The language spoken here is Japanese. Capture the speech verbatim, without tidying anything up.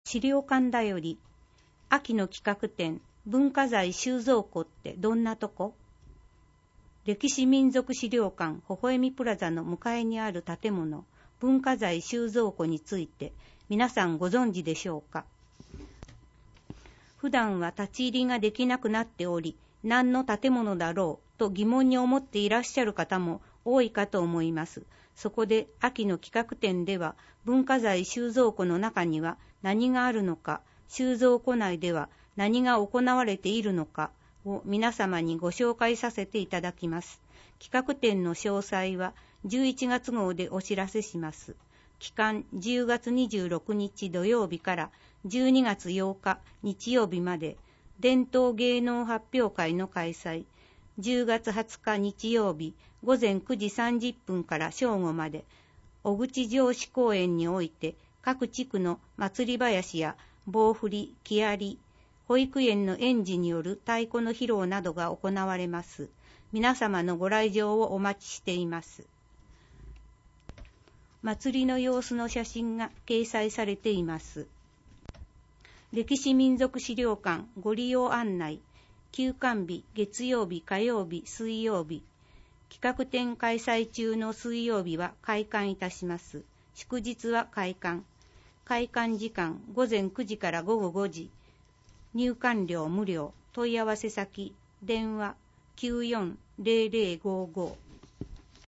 資料館だより、秋の企画展、文化財収蔵庫ってどんなとこ？歴史民族資料館ほほえみプラザの向かいにある建物、文化財収蔵庫について皆さんご存知でしょうか？普段は立ち入りができなくなっており、何の建物だろうと疑問に思っていらっしゃる方も多いかと思います。そこで秋の企画展では、文化財収蔵庫の中には何があるのか、収蔵庫内では何が行われているのかを皆様にご紹介させていただきます。企画展の詳細はじゅういちがつ号でお知らせします。期間じゅうがつにじゅうろくにち土曜日からじゅうにがつようか日曜日まで、伝統芸能発表会の開催。じゅうがつはつか日曜日ごぜんくじさんじゅっぷんから正午まで、小口城址公園において各地区の祭り囃子や棒振り、木遣り、保育園の園児による太鼓の披露などが行われます。皆様のご来場をお待ちしています。祭りの様子の写真が掲載されています。歴史民族資料館ご利用案内。休館日、月曜日、火曜日、水曜日。企画展開催中の水曜日は開館いたします。祝日は開館。開館時間ごぜんくじからごごごじ。入館料無料。問い合わせ先、電話きゅうよんゼロゼロごご。